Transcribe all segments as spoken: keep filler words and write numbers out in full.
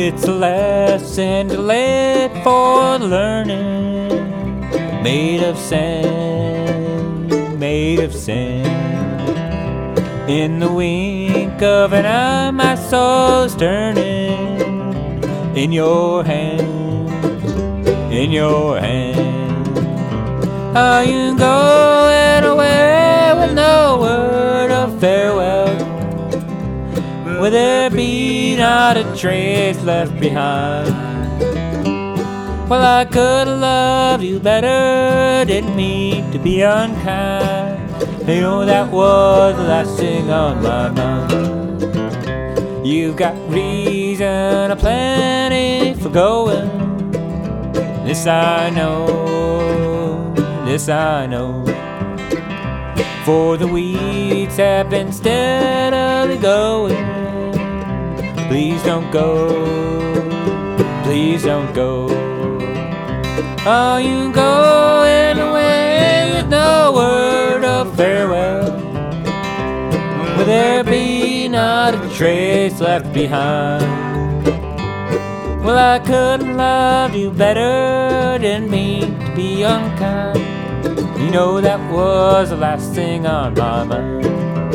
It's a lesson to live for learning, made of sand, made of sand. In the wink of an eye, my soul's turning. In your hand, in your hand. Are you going away with no word of farewell? Will there be not a trace left behind? Well, I could have loved you better, didn't mean to be unkind. You know that was the last thing on my mind. You've got reason aplenty for going. This I know, this I know. For the weeds have been steadily going. Please don't go, please don't go. Are you going away with no word of farewell? Will there be not a trace left behind? Well, I couldn't love you better, didn't mean to be unkind. You know that was the last thing on my mind.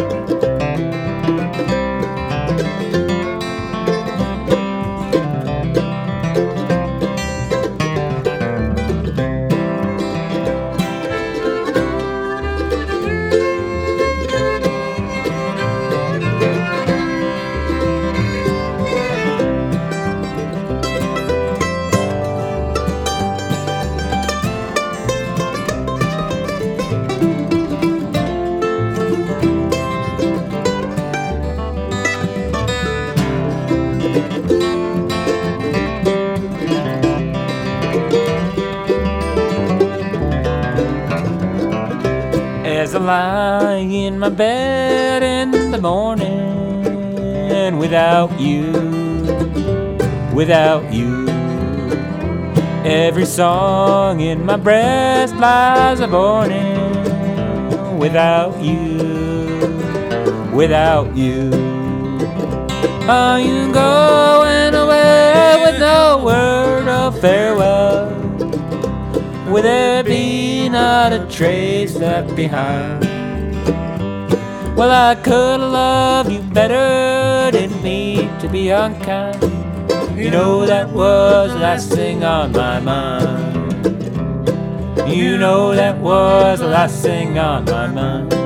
As I lie in my bed in the morning, without you, without you, every song in my breast lies a mourning. Without you, without you. Are you going away with no word of farewell? Will there be not a trace left behind? Well, I could have loved you better, didn't mean to be unkind. You know that was the last thing on my mind. You know that was the last thing on my mind.